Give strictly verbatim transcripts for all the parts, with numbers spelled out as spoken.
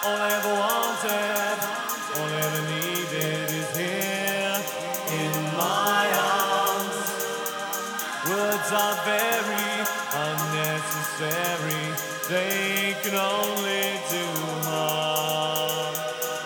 All I ever wanted, all I ever needed is here in my arms. Words are very unnecessary, they can only do harm.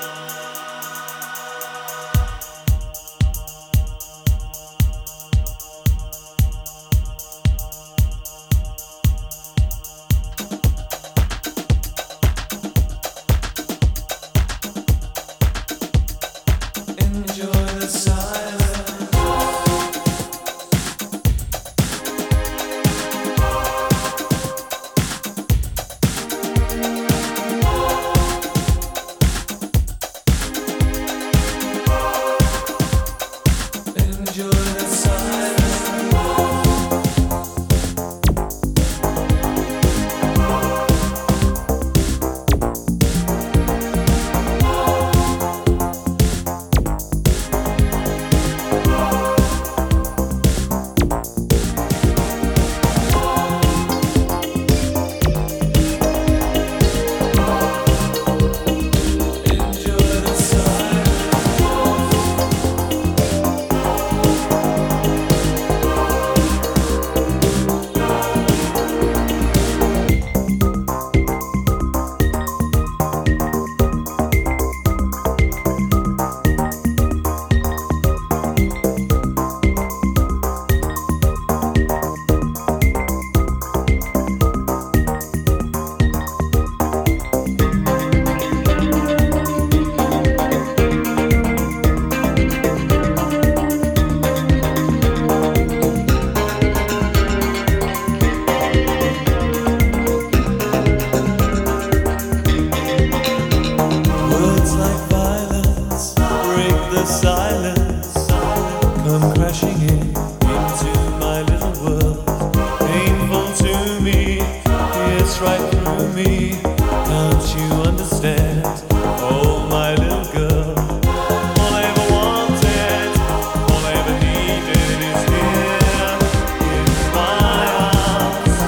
Enjoy the silence. Enjoy the silence. Silence, come crashing in into my little world. Painful to me, it's right through me. Can't you understand? Oh, my little girl. All I ever wanted, all I ever needed is here in my arms.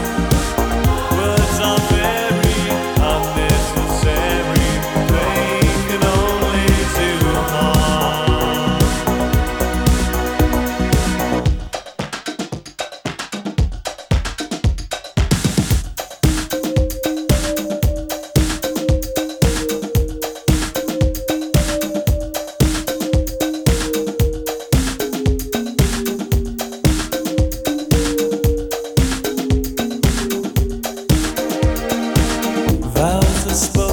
Words are very unnecessary, they can only do harm. Vows are spoken.